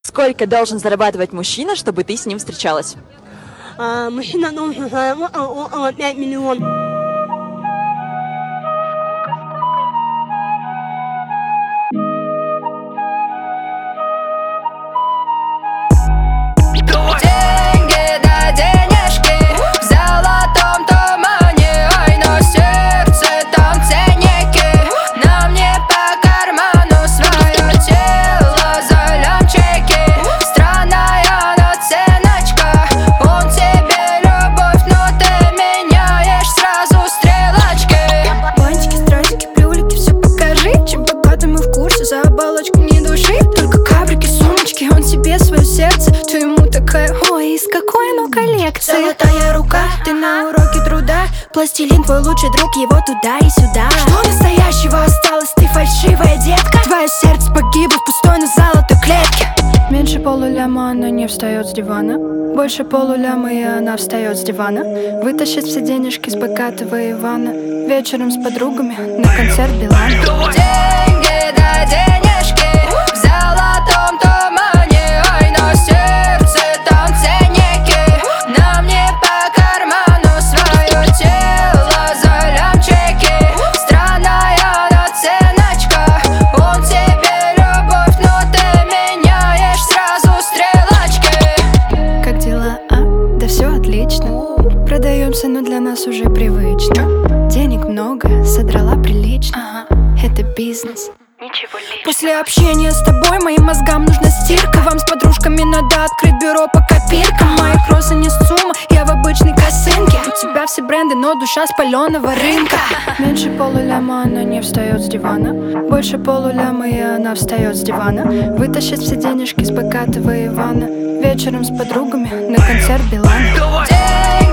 Сколько должен зарабатывать мужчина, чтобы ты с ним встречалась? Мужчина должен заработать около 5 миллионов. Деньги да денежки в золотом тумане, ой, но сердце там ценники. Нам не по карману свое тело за лямчики. Странная наценочка, он тебе любовь, но ты меняешь сразу стрелочки. Бантики, стразики, плюлики, все покажи. Чем богаты мы в курсе, за оболочку не души. Только кабрики, сумочки, он себе свое сердце. Ты ему такая, ой, из какой оно коллекции. Золотая рука, ты на уроке труда. Пластилин твой лучший друг, его туда и сюда. Что настоящего осталось, ты фальшивая детка. Твое сердце погибло в пустой, но золотой клетке. Меньше полуляма она не встает с дивана. Больше полуляма и она встает с дивана. Вытащит все денежки с богатого Ивана. Вечером с подругами на концерт Билана. Деньги да денежки в золотом тумане, ой, но сердце там ценники. Нам не по карману свое тело за лямчики. Странная наценочка, он тебе любовь, но ты меняешь сразу стрелочки. Как дела, а? Да все отлично. Продаемся, но для нас уже привычно. Денег много, содрала прилично. Это бизнес. После общения с тобой моим мозгам нужна стирка. Вам с подружками надо открыть бюро по копиркам. Мои кроссы не сумма, я в обычной косынке. У тебя все бренды, но душа с паленого рынка. Меньше полуляма она не встает с дивана. Больше полуляма и она встает с дивана. Вытащит все денежки с богатого Ивана. Вечером с подругами на концерт Билана. Деньги